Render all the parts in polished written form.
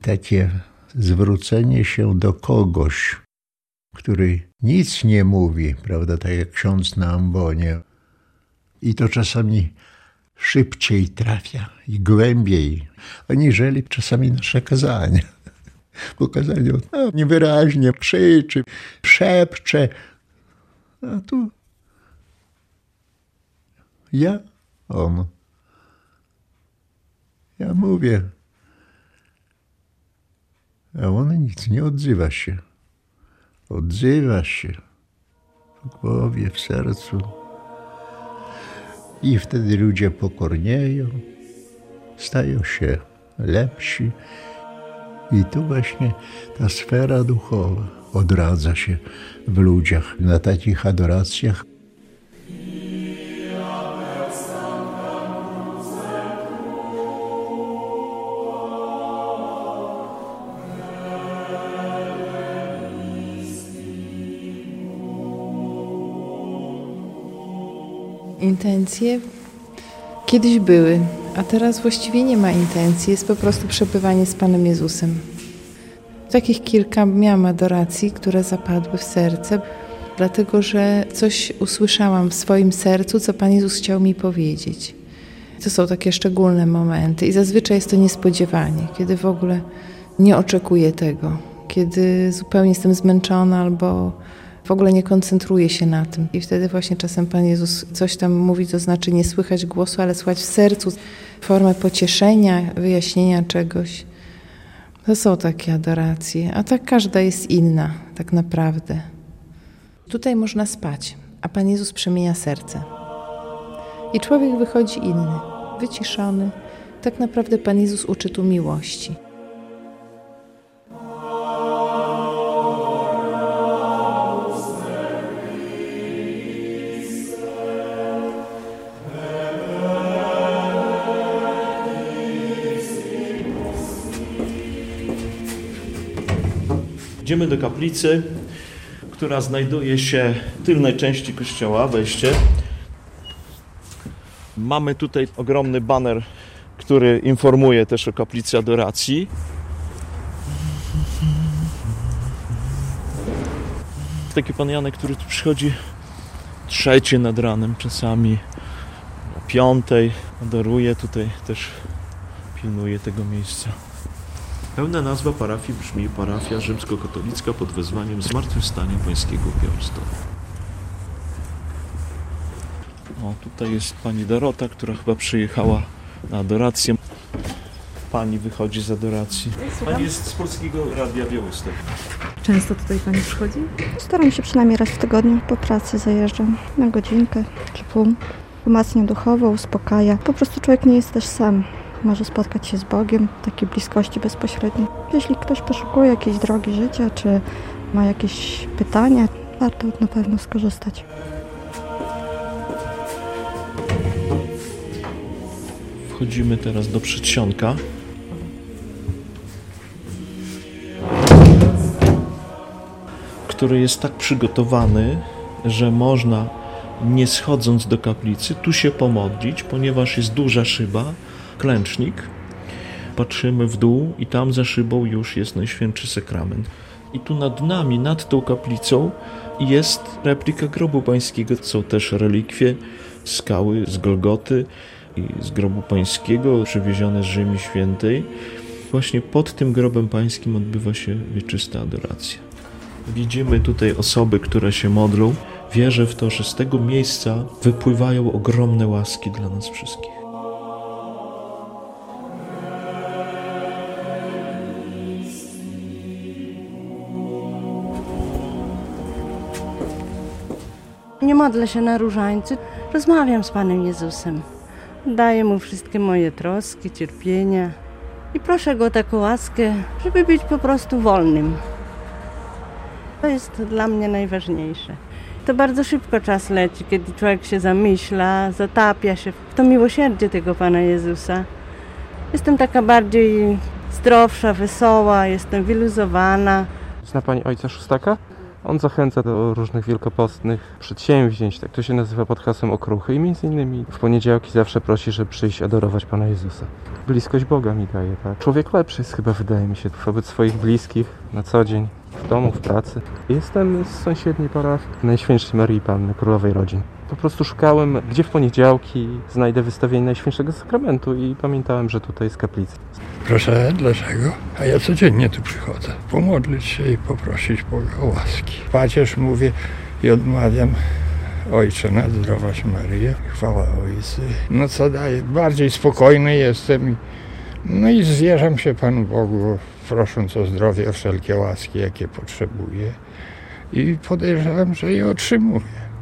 takie zwrócenie się do kogoś, który nic nie mówi, prawda, tak jak ksiądz na ambonie. I to czasami szybciej trafia i głębiej, aniżeli czasami nasze kazania. Bo kazanie niewyraźnie krzyczy, szepcze, a tu on. Ja mówię, a on nic, nie odzywa się. Odzywa się w głowie, w sercu. I wtedy ludzie pokornieją, stają się lepsi. I tu właśnie ta sfera duchowa odradza się w ludziach na takich adoracjach. Intencje kiedyś były, a teraz właściwie nie ma intencji. Jest po prostu przebywanie z Panem Jezusem. Takich kilka miałam adoracji, które zapadły w serce, dlatego że coś usłyszałam w swoim sercu, co Pan Jezus chciał mi powiedzieć. To są takie szczególne momenty i zazwyczaj jest to niespodziewanie, kiedy w ogóle nie oczekuję tego, kiedy zupełnie jestem zmęczona albo w ogóle nie koncentruję się na tym. I wtedy właśnie czasem Pan Jezus coś tam mówi, to znaczy nie słychać głosu, ale słychać w sercu formę pocieszenia, wyjaśnienia czegoś. To są takie adoracje, a tak każda jest inna tak naprawdę. Tutaj można spać, a Pan Jezus przemienia serce. I człowiek wychodzi inny, wyciszony. Tak naprawdę Pan Jezus uczy tu miłości. Idziemy do kaplicy, która znajduje się w tylnej części kościoła, wejście. Mamy tutaj ogromny baner, który informuje też o kaplicy adoracji. Taki pan Janek, który tu przychodzi 3 nad ranem, czasami o 5, adoruje tutaj, też pilnuje tego miejsca. Pełna nazwa parafii brzmi Parafia Rzymskokatolicka pod wezwaniem Zmartwychwstania Pańskiego Białegostoku. O, tutaj jest pani Dorota, która chyba przyjechała na adorację. Pani wychodzi z adoracji. Pani jest z Polskiego Radia Białystok. Często tutaj pani przychodzi? Staram się przynajmniej raz w tygodniu. Po pracy zajeżdżam na godzinkę czy pół. Umacnia duchowo, uspokaja. Po prostu człowiek nie jest też sam. Może spotkać się z Bogiem w takiej bliskości bezpośredniej. Jeśli ktoś poszukuje jakiejś drogi życia, czy ma jakieś pytania, warto na pewno skorzystać. Wchodzimy teraz do przedsionka. Który jest tak przygotowany, że można, nie schodząc do kaplicy, tu się pomodlić, ponieważ jest duża szyba, klęcznik. Patrzymy w dół i tam za szybą już jest Najświętszy Sakrament. I tu nad nami, nad tą kaplicą jest replika grobu pańskiego. Są też relikwie, skały z Golgoty i z grobu pańskiego, przywiezione z Ziemi Świętej. Właśnie pod tym grobem pańskim odbywa się wieczysta adoracja. Widzimy tutaj osoby, które się modlą. Wierzę w to, że z tego miejsca wypływają ogromne łaski dla nas wszystkich. Nie modlę się na różańcu, rozmawiam z Panem Jezusem. Daję Mu wszystkie moje troski, cierpienia i proszę Go o taką łaskę, żeby być po prostu wolnym. To jest dla mnie najważniejsze. To bardzo szybko czas leci, kiedy człowiek się zamyśla, zatapia się w to miłosierdzie tego Pana Jezusa. Jestem taka bardziej zdrowsza, wesoła, jestem wyluzowana. Zna Pani ojca Szóstaka? On zachęca do różnych wielkopostnych przedsięwzięć, tak to się nazywa pod hasłem okruchy i między innymi w poniedziałki zawsze prosi, żeby przyjść adorować Pana Jezusa. Bliskość Boga mi daje, tak? Człowiek lepszy jest chyba, wydaje mi się, wobec swoich bliskich na co dzień, w domu, w pracy. Jestem z sąsiedniej parafii Najświętszej Maryi Panny, Królowej Rodzin. Po prostu szukałem, gdzie w poniedziałki znajdę wystawienie Najświętszego Sakramentu i pamiętałem, że tutaj jest kaplica. Proszę, dlaczego? A ja codziennie tu przychodzę. Pomodlić się i poprosić Boga o łaski. Pacierz mówię i odmawiam. Ojcze, na zdrowaś Maryję, chwała Ojcu. No co daje? Bardziej spokojny jestem. No i zwierzam się Panu Bogu, prosząc o zdrowie, o wszelkie łaski, jakie potrzebuję. I podejrzewam, że je otrzymuję.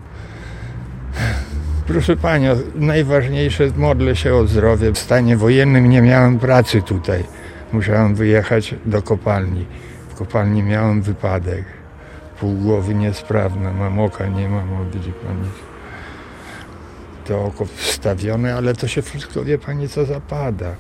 Proszę Panią, najważniejsze, modlę się o zdrowie. W stanie wojennym nie miałem pracy tutaj. Musiałem wyjechać do kopalni. W kopalni miałem wypadek. Pół głowy niesprawna, mam oka, nie mam, widzi Pani. To oko wstawione, ale to się wszystko, wie Pani, co zapada.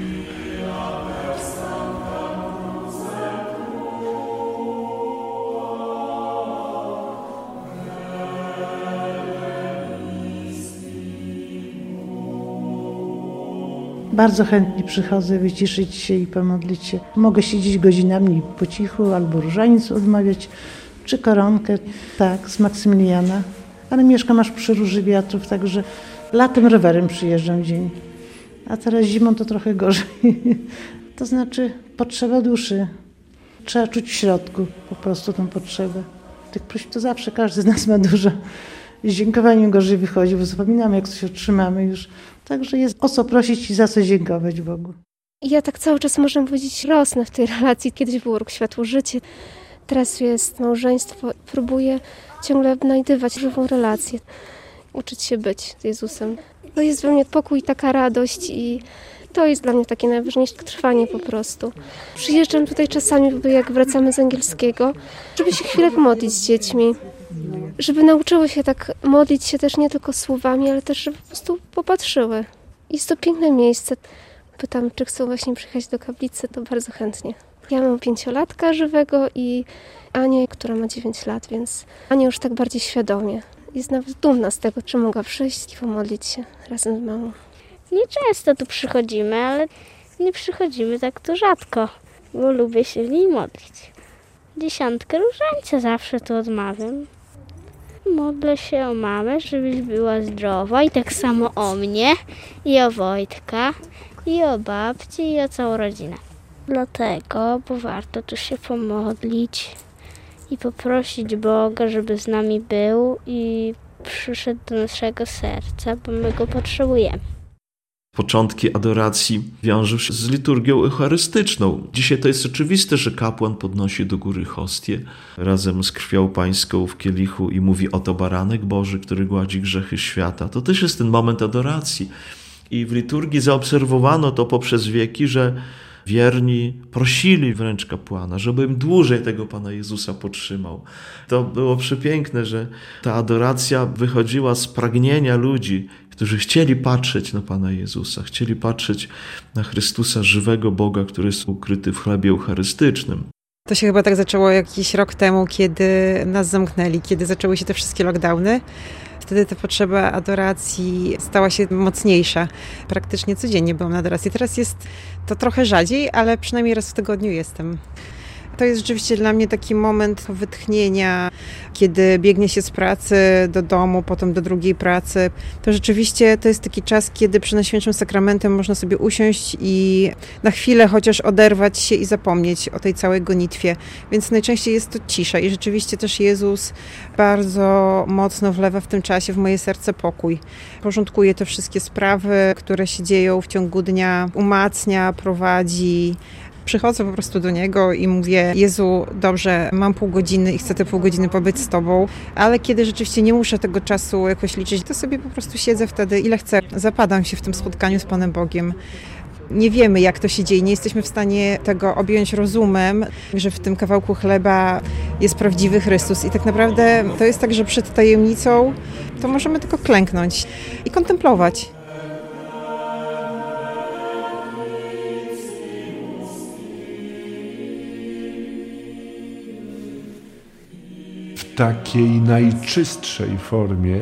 Bardzo chętnie przychodzę wyciszyć się i pomodlić się. Mogę siedzieć godzinami po cichu, albo różaniec odmawiać, czy koronkę, tak, z Maksymiliana. Ale mieszkam aż przy Róży Wiatrów, także latem rowerem przyjeżdżam dzień. A teraz zimą to trochę gorzej. To znaczy potrzeba duszy. Trzeba czuć w środku po prostu tą potrzebę. Tych próśb to zawsze każdy z nas ma dużo. Z dziękowaniem gorzej wychodzi, bo zapominamy, jak coś otrzymamy już. Także jest o co prosić i za co dziękować Bogu. Ja tak cały czas, można powiedzieć, rosnę w tej relacji. Kiedyś był rok Światło-Życie, teraz jest małżeństwo. Próbuję ciągle odnajdywać żywą relację, uczyć się być z Jezusem. To jest we mnie pokój, taka radość i to jest dla mnie takie najważniejsze trwanie po prostu. Przyjeżdżam tutaj czasami, jak wracamy z angielskiego, żeby się chwilę pomodlić z dziećmi. Żeby nauczyły się tak modlić się też nie tylko słowami, ale też żeby po prostu popatrzyły. Jest to piękne miejsce. Pytam, czy chcą właśnie przyjechać do kaplicy, to bardzo chętnie. Ja mam 5-latka żywego i Anię, która ma 9 lat, więc Ania już tak bardziej świadomie. Jest nawet dumna z tego, że mogła przyjść i pomodlić się razem z mamą. Nieczęsto tu przychodzimy, ale nie przychodzimy tak to rzadko, bo lubię się w niej modlić. 10 różańca zawsze tu odmawiam. Modlę się o mamę, żebyś była zdrowa i tak samo o mnie, i o Wojtka, i o babci, i o całą rodzinę. Dlatego, bo warto tu się pomodlić i poprosić Boga, żeby z nami był i przyszedł do naszego serca, bo my go potrzebujemy. Początki adoracji wiążą się z liturgią eucharystyczną. Dzisiaj to jest oczywiste, że kapłan podnosi do góry hostię razem z krwią pańską w kielichu i mówi: oto baranek Boży, który gładzi grzechy świata. To też jest ten moment adoracji. I w liturgii zaobserwowano to poprzez wieki, że wierni prosili wręcz kapłana, żeby im dłużej tego Pana Jezusa podtrzymał. To było przepiękne, że ta adoracja wychodziła z pragnienia ludzi, którzy chcieli patrzeć na Pana Jezusa, chcieli patrzeć na Chrystusa, żywego Boga, który jest ukryty w chlebie eucharystycznym. To się chyba tak zaczęło jakiś rok temu, kiedy nas zamknęli, kiedy zaczęły się te wszystkie lockdowny. Wtedy ta potrzeba adoracji stała się mocniejsza. Praktycznie codziennie byłam na adoracji. Teraz jest to trochę rzadziej, ale przynajmniej raz w tygodniu jestem. To jest rzeczywiście dla mnie taki moment wytchnienia, kiedy biegnie się z pracy do domu, potem do drugiej pracy. To rzeczywiście to jest taki czas, kiedy przy Najświętszym Sakramentem można sobie usiąść i na chwilę chociaż oderwać się i zapomnieć o tej całej gonitwie. Więc najczęściej jest to cisza i rzeczywiście też Jezus bardzo mocno wlewa w tym czasie w moje serce pokój. Porządkuje te wszystkie sprawy, które się dzieją w ciągu dnia, umacnia, prowadzi. Przychodzę po prostu do Niego i mówię: Jezu, dobrze, mam pół godziny i chcę te pół godziny pobyć z Tobą, ale kiedy rzeczywiście nie muszę tego czasu jakoś liczyć, to sobie po prostu siedzę wtedy ile chcę. Zapadam się w tym spotkaniu z Panem Bogiem. Nie wiemy, jak to się dzieje, nie jesteśmy w stanie tego objąć rozumem, że w tym kawałku chleba jest prawdziwy Chrystus i tak naprawdę to jest tak, że przed tajemnicą to możemy tylko klęknąć i kontemplować. takiej najczystszej formie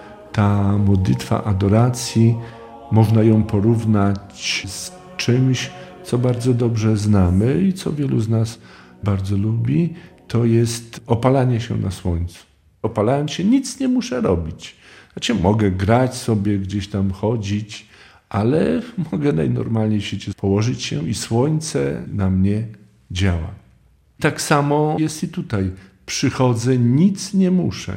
ta modlitwa adoracji, można ją porównać z czymś, co bardzo dobrze znamy i co wielu z nas bardzo lubi, to jest opalanie się na słońcu. Opalając się nic nie muszę robić. Znaczy mogę grać sobie, gdzieś tam chodzić, ale mogę najnormalniej w świecie położyć się i słońce na mnie działa. Tak samo jest i tutaj. Przychodzę, nic nie muszę.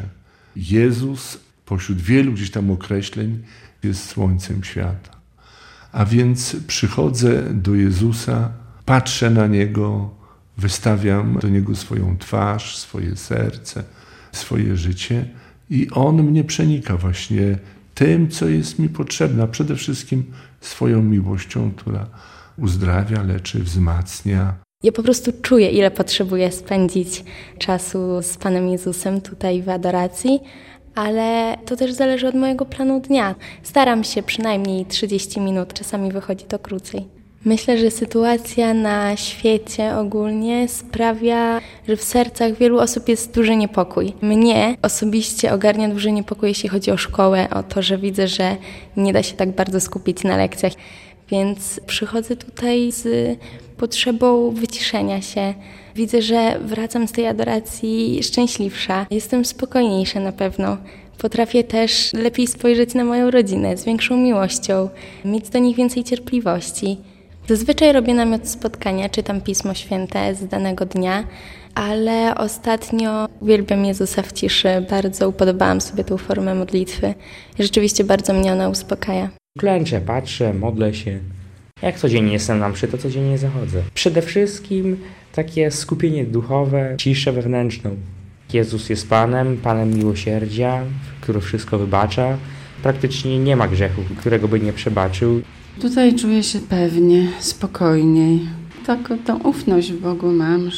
Jezus pośród wielu gdzieś tam określeń jest słońcem świata. A więc przychodzę do Jezusa, patrzę na Niego, wystawiam do Niego swoją twarz, swoje serce, swoje życie i On mnie przenika właśnie tym, co jest mi potrzebne, a przede wszystkim swoją miłością, która uzdrawia, leczy, wzmacnia. Ja po prostu czuję, ile potrzebuję spędzić czasu z Panem Jezusem tutaj w adoracji, ale to też zależy od mojego planu dnia. Staram się przynajmniej 30 minut, czasami wychodzi to krócej. Myślę, że sytuacja na świecie ogólnie sprawia, że w sercach wielu osób jest duży niepokój. Mnie osobiście ogarnia duży niepokój, jeśli chodzi o szkołę, o to, że widzę, że nie da się tak bardzo skupić na lekcjach. Więc przychodzę tutaj z potrzebą wyciszenia się. Widzę, że wracam z tej adoracji szczęśliwsza. Jestem spokojniejsza na pewno. Potrafię też lepiej spojrzeć na moją rodzinę z większą miłością, mieć do nich więcej cierpliwości. Zazwyczaj robię namiot spotkania, czytam Pismo Święte z danego dnia, ale ostatnio uwielbiam Jezusa w ciszy. Bardzo upodobałam sobie tą formę modlitwy. Rzeczywiście bardzo mnie ona uspokaja. Klęczę, patrzę, modlę się. Jak codziennie jestem na mszy, to codziennie zachodzę. Przede wszystkim takie skupienie duchowe, ciszę wewnętrzną. Jezus jest Panem miłosierdzia, który wszystko wybacza. Praktycznie nie ma grzechu, którego by nie przebaczył. Tutaj czuję się pewnie, spokojniej. Taką tą ufność w Bogu mam,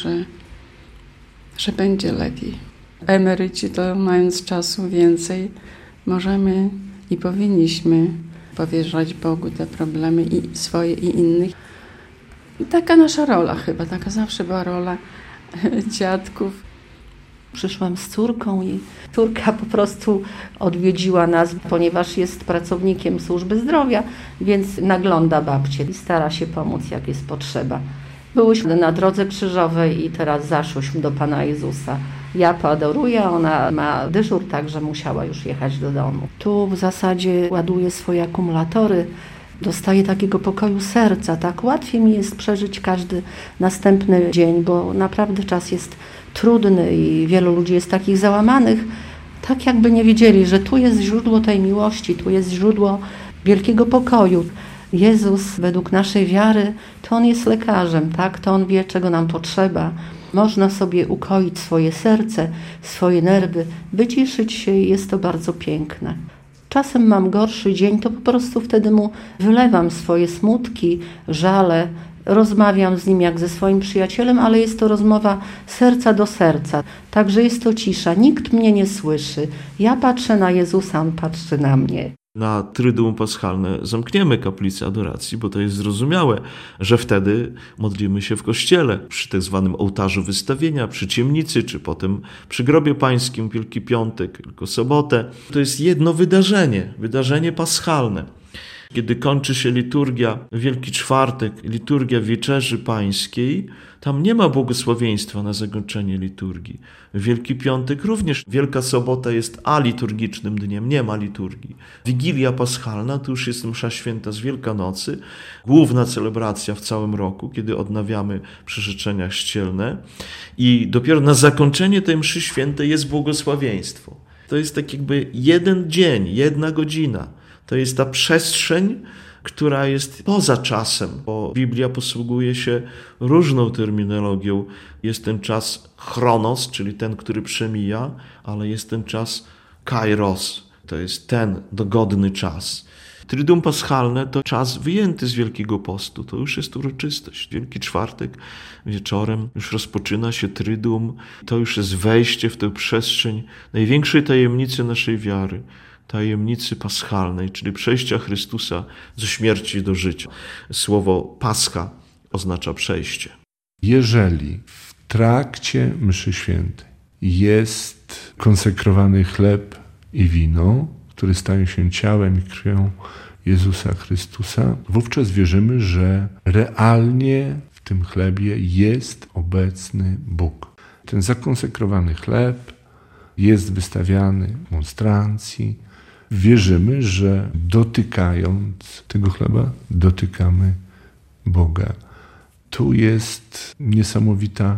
że będzie lepiej. Emeryci to mając czasu więcej, możemy i powinniśmy powierzać Bogu te problemy i swoje i innych. Taka nasza rola chyba, taka zawsze była rola dziadków. Przyszłam z córką i córka po prostu odwiedziła nas, ponieważ jest pracownikiem służby zdrowia, więc nagląda babcię i stara się pomóc, jak jest potrzeba. Byłyśmy na drodze krzyżowej i teraz zaszłyśmy do Pana Jezusa. Ja poadoruję, ona ma dyżur, także musiała już jechać do domu. Tu w zasadzie ładuję swoje akumulatory, dostaję takiego pokoju serca, tak łatwiej mi jest przeżyć każdy następny dzień, bo naprawdę czas jest trudny i wielu ludzi jest takich załamanych, tak jakby nie wiedzieli, że tu jest źródło tej miłości, tu jest źródło wielkiego pokoju. Jezus według naszej wiary, to On jest lekarzem, tak? To On wie, czego nam potrzeba. Można sobie ukoić swoje serce, swoje nerwy, wyciszyć się i jest to bardzo piękne. Czasem mam gorszy dzień, to po prostu wtedy Mu wylewam swoje smutki, żale, rozmawiam z Nim jak ze swoim przyjacielem, ale jest to rozmowa serca do serca. Także jest to cisza, nikt mnie nie słyszy. Ja patrzę na Jezusa, On patrzy na mnie. Na Tryduum Paschalne zamkniemy kaplicę adoracji, bo to jest zrozumiałe, że wtedy modlimy się w kościele, przy tak zwanym ołtarzu wystawienia, przy ciemnicy, czy potem przy grobie pańskim, Wielki Piątek, tylko sobotę. To jest jedno wydarzenie paschalne. Kiedy kończy się liturgia Wielki Czwartek, liturgia Wieczerzy Pańskiej, tam nie ma błogosławieństwa na zakończenie liturgii. Wielki Piątek również, Wielka Sobota jest aliturgicznym dniem, nie ma liturgii. Wigilia Paschalna to już jest msza święta z Wielkanocy, główna celebracja w całym roku, kiedy odnawiamy przyrzeczenia chrzcielne i dopiero na zakończenie tej mszy świętej jest błogosławieństwo. To jest tak jakby jeden dzień, 1 godzina. To jest ta przestrzeń, która jest poza czasem, bo Biblia posługuje się różną terminologią. Jest ten czas chronos, czyli ten, który przemija, ale jest ten czas kairos, to jest ten dogodny czas. Tryduum Paschalne to czas wyjęty z Wielkiego Postu, to już jest uroczystość. Wielki Czwartek wieczorem już rozpoczyna się Tryduum, to już jest wejście w tę przestrzeń największej tajemnicy naszej wiary, tajemnicy paschalnej, czyli przejścia Chrystusa ze śmierci do życia. Słowo Pascha oznacza przejście. Jeżeli w trakcie mszy świętej jest konsekrowany chleb i wino, które stają się ciałem i krwią Jezusa Chrystusa, wówczas wierzymy, że realnie w tym chlebie jest obecny Bóg. Ten zakonsekrowany chleb jest wystawiany monstrancji. Wierzymy, że dotykając tego chleba, dotykamy Boga. Tu jest niesamowita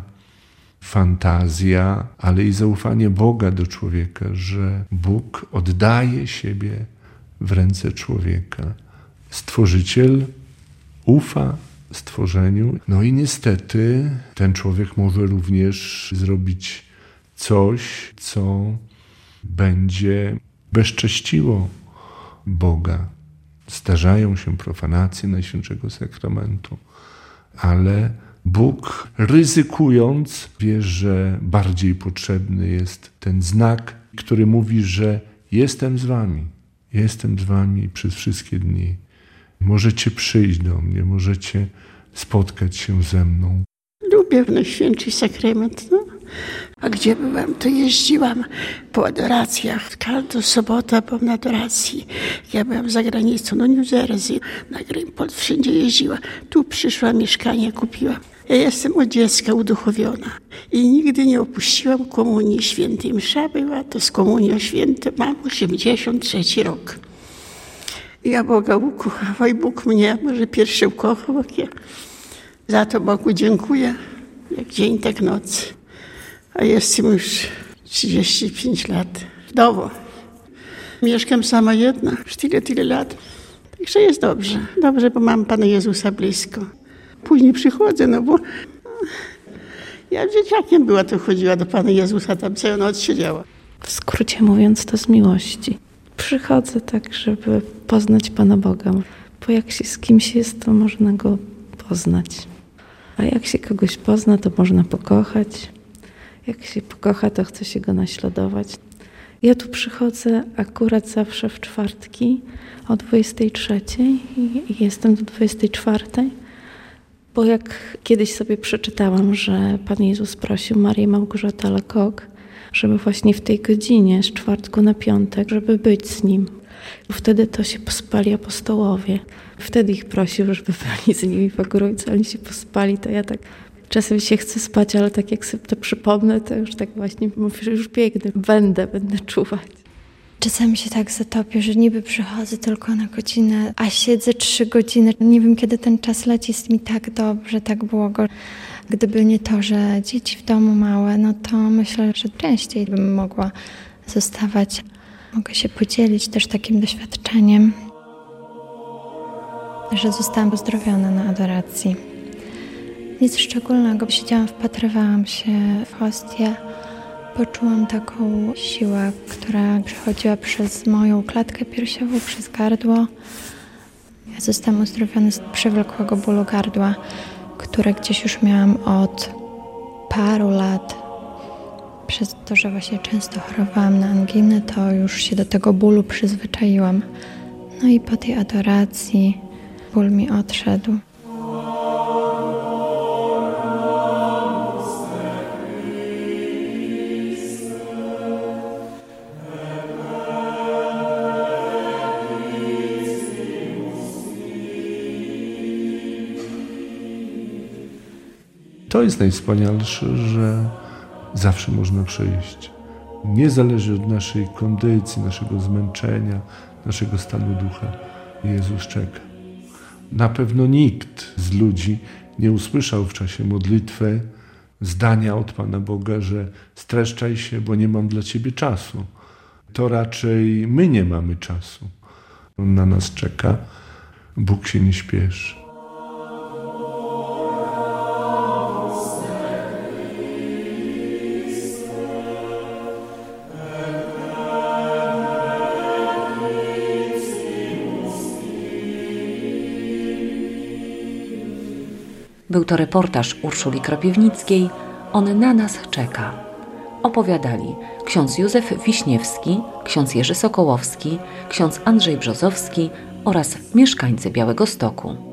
fantazja, ale i zaufanie Boga do człowieka, że Bóg oddaje siebie w ręce człowieka. Stworzyciel ufa stworzeniu. No i niestety ten człowiek może również zrobić coś, co będzie bezcześciło Boga. Zdarzają się profanacje Najświętszego Sakramentu, ale Bóg, ryzykując, wie, że bardziej potrzebny jest ten znak, który mówi, że jestem z wami przez wszystkie dni. Możecie przyjść do mnie, możecie spotkać się ze mną. Lubię Najświętszy Sakrament, no. A gdzie byłam, to jeździłam po adoracjach. Każdą sobotę byłam na adoracji. Ja byłam za granicą, no New Jersey, na Greenport, wszędzie jeździłam. Tu przyszła, mieszkanie kupiłam. Ja jestem od dziecka uduchowiona i nigdy nie opuściłam Komunii Świętej. Msza była, to z Komunią Świętą mam 83 rok. Ja Boga ukochała i Bóg mnie może pierwszy ukochał, jak ja. Za to Bogu dziękuję, jak dzień, tak noc. A jestem już 35 lat. Wdowo. Mieszkam sama jedna, już tyle lat. Także jest dobrze. Dobrze, bo mam Pana Jezusa blisko. Później przychodzę, no bo ja dzieciakiem była, to chodziła do Pana Jezusa, tam całą noc siedziała. W skrócie mówiąc, to z miłości. Przychodzę tak, żeby poznać Pana Boga. Bo jak się z kimś jest, to można Go poznać. A jak się kogoś pozna, to można pokochać. Jak się pokocha, to chce się Go naśladować. Ja tu przychodzę akurat zawsze w czwartki o 23 i jestem do 24. Bo jak kiedyś sobie przeczytałam, że Pan Jezus prosił Marię Małgorzatę Lecoq, żeby właśnie w tej godzinie z czwartku na piątek, żeby być z Nim. Wtedy to się pospali apostołowie. Wtedy ich prosił, żeby byli z nimi po górce, oni się pospali, to ja tak czasem się chcę spać, ale tak jak sobie to przypomnę, to już tak właśnie mówię, że już biegnę, będę czuwać. Czasami się tak zatopię, że niby przychodzę tylko na godzinę, a siedzę 3 godziny. Nie wiem, kiedy ten czas leci, jest mi tak dobrze, tak błogo. Gdyby nie to, że dzieci w domu małe, no to myślę, że częściej bym mogła zostawać. Mogę się podzielić też takim doświadczeniem, że zostałam uzdrowiona na adoracji. Nic szczególnego. Siedziałam, wpatrywałam się w hostię. Poczułam taką siłę, która przechodziła przez moją klatkę piersiową, przez gardło. Ja zostałam uzdrowiona z przewlekłego bólu gardła, które gdzieś już miałam od paru lat. Przez to, że właśnie często chorowałam na anginę, to już się do tego bólu przyzwyczaiłam. No i po tej adoracji ból mi odszedł. To jest najwspanialsze, że zawsze można przyjść. Nie zależy od naszej kondycji, naszego zmęczenia, naszego stanu ducha. Jezus czeka. Na pewno nikt z ludzi nie usłyszał w czasie modlitwy zdania od Pana Boga, że streszczaj się, bo nie mam dla Ciebie czasu. To raczej my nie mamy czasu. On na nas czeka. Bóg się nie śpieszy. Był to reportaż Urszuli Krapiewnickiej On na nas czeka. Opowiadali ksiądz Józef Wiśniewski, ksiądz Jerzy Sokołowski, ksiądz Andrzej Brzozowski oraz mieszkańcy Białegostoku.